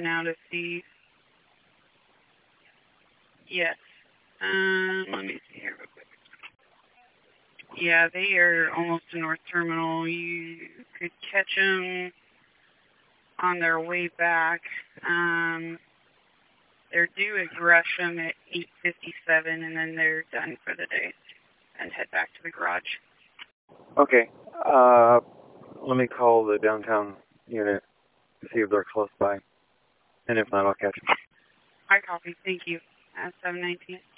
now to see. Yes. Let me see here real quick. Yeah, they are almost to North Terminal. You could catch them on their way back. They're due at Gresham at 8:57, and then they're done for the day and head back to the garage. Okay. Let me call the downtown unit to see if they're close by. And if not, I'll catch them. I copy. Thank you. 719.